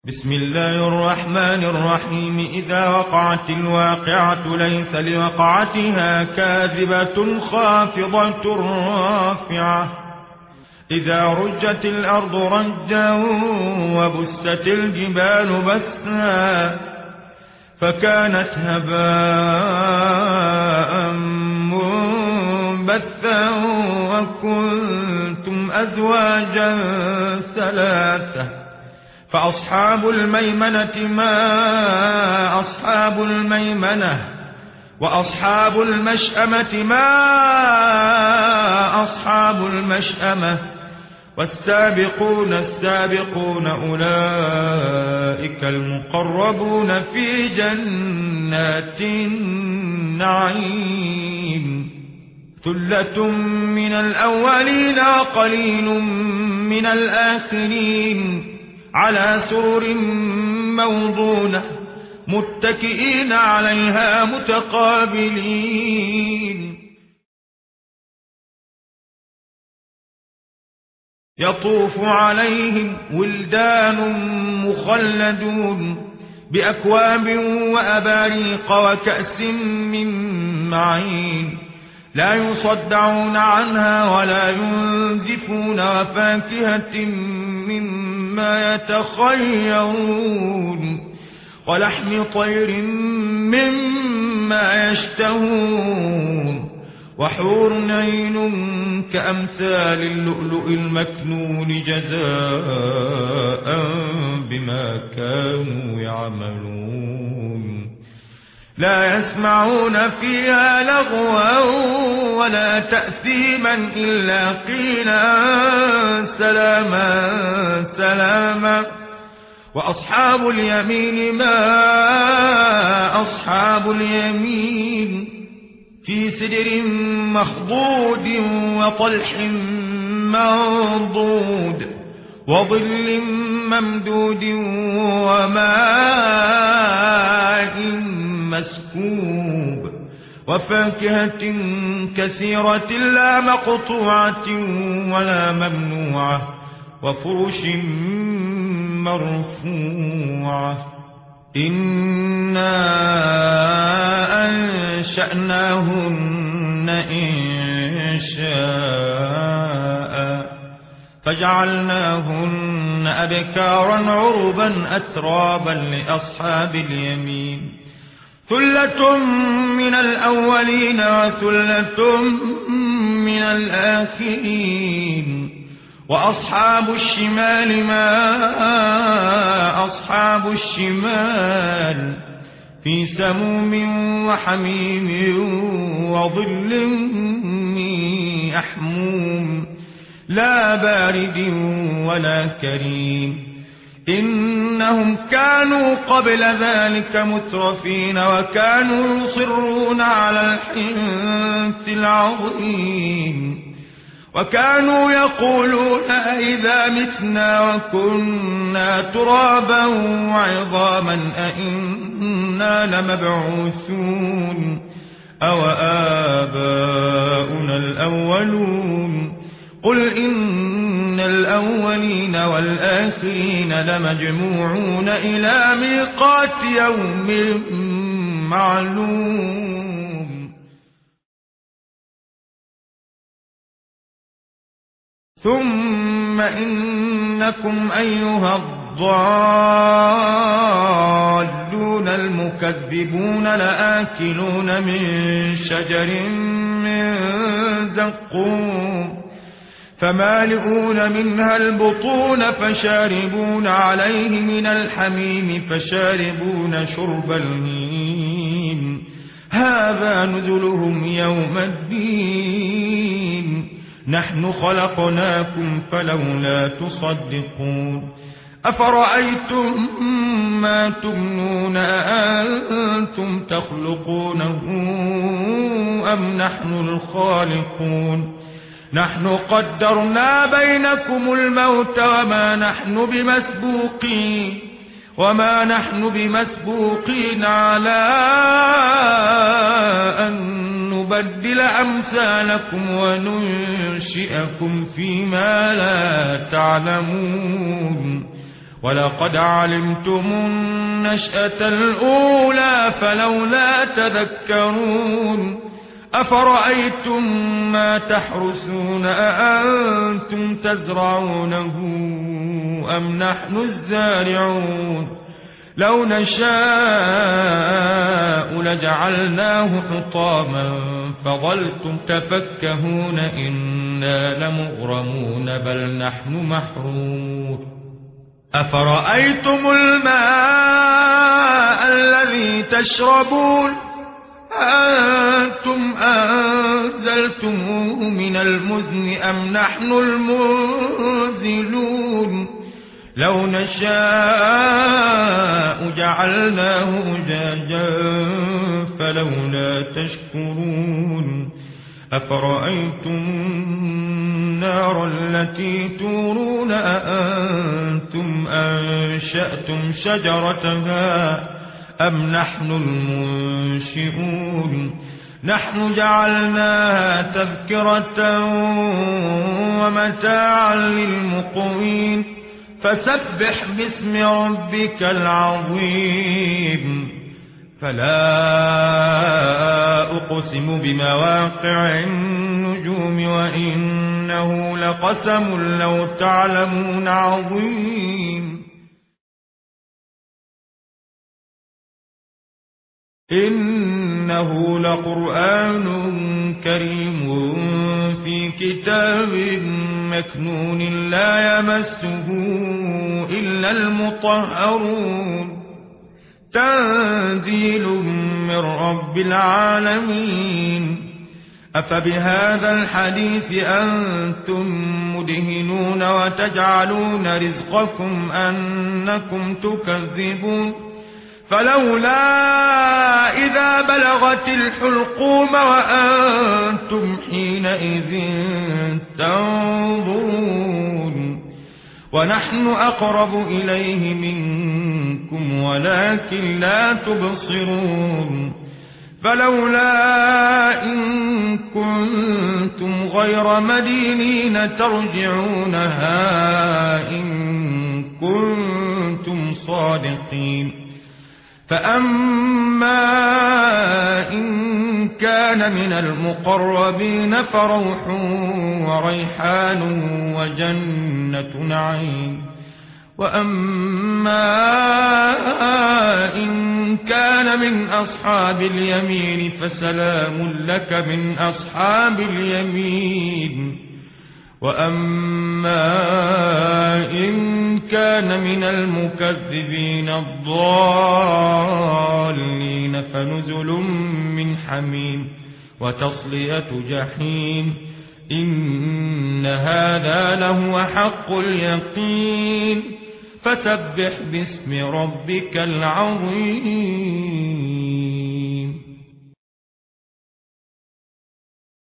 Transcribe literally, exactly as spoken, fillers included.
بسم الله الرحمن الرحيم. إذا وقعت الواقعة ليس لوقعتها كاذبة خافضة رافعة. إذا رجت الأرض رجا وبست الجبال بسا فكانت هباء منبثا وكنتم أزواجا ثلاثة. فأصحاب الميمنة ما أصحاب الميمنة وأصحاب المشأمة ما أصحاب المشأمة والسابقون السابقون أولئك المقربون في جنات النعيم. ثلة من الأولين وقليل من الآخرين على سرر موضونة متكئين عليها متقابلين. يطوف عليهم ولدان مخلدون بأكواب وأباريق وكأس من معين لا يصدعون عنها ولا ينزفون وفاكهة مما يتخيرون ولحم طير مما يشتهون وحور عين كأمثال اللؤلؤ المكنون جزاء بما كانوا يعملون. لا يسمعون فيها لغوا ولا تأثيما إلا قيلا سلاما سلاما. وأصحاب اليمين ما أصحاب اليمين في سدر مخضود وطلح منضود وظل ممدود وماء مسكوب وفاكهة كثيرة لا مقطوعة ولا ممنوعة وفرش مرفوعة. إنا أنشأناهن إنشاء فجعلناهن أبكارا عربا أترابا لأصحاب اليمين. ثلة من الأولين وثلة من الآخرين. وأصحاب الشمال ما أصحاب الشمال في سموم وحميم وظل يحموم لا بارد ولا كريم. إنهم كانوا قبل ذلك مترفين وكانوا يصرون على الحنث العظيم وكانوا يقولون أئذا متنا وكنا ترابا وعظاما أئنا لمبعوثون أو آباؤنا الأولون. قل إن الأولين والآخرين لمجموعون إلى ميقات يوم معلوم. ثم إنكم أيها الضالون المكذبون لآكلون من شجر من زقوم فمالئون منها البطون فشاربون عليه من الحميم فشاربون شرب الهيم. هذا نزلهم يوم الدين. نحن خلقناكم فلولا تصدقون. أفرأيتم ما تمنون أأنتم تخلقونه أم نحن الخالقون؟ نحن قدرنا بينكم الموت وما نحن بمسبوقين وما نحن بمسبوقين على أن نبدل أمثالكم وننشئكم فيما لا تعلمون. ولقد علمتم النشأة الأولى فلولا تذكرون أفرأيتم ما تحرثون أأنتم تزرعونه أم نحن الزارعون لو نشاء لجعلناه حطاما فظلتم تفكهون إنا لمغرمون بل نحن محرومون أفرأيتم الماء الذي تشربون أأنتم أنزلتموه من المزن أم نحن المنزلون لو نشاء جعلناه أجاجا فلولا تشكرون أفرأيتم النار التي تورون أأنتم أنشأتم شجرتها أم نحن المنشئون نحن جعلناها تذكرة ومتاعا للمقوين فسبح باسم ربك العظيم فلا أقسم بمواقع النجوم وإنه لقسم لو تعلمون عظيم إنه لقرآن كريم في كتاب مكنون لا يمسه إلا المطهرون تنزيل من رب العالمين أفبهذا الحديث أنتم مدهنون وتجعلون رزقكم أنكم تكذبون فلولا إذا بلغت الحلقوم وأنتم حينئذ تنظرون ونحن أقرب إليه منكم ولكن لا تبصرون فلولا إن كنتم غير مدينين ترجعونها إن كنتم صادقين فأما إن كان من المقربين فروح وريحان وجنة نعيم وأما إن كان من أصحاب اليمين فسلام لك من أصحاب اليمين وأما إن كان من المكذبين الضالين فنزل من حميم وتصلية جحيم إن هذا لهو حق اليقين فسبح باسم ربك العظيم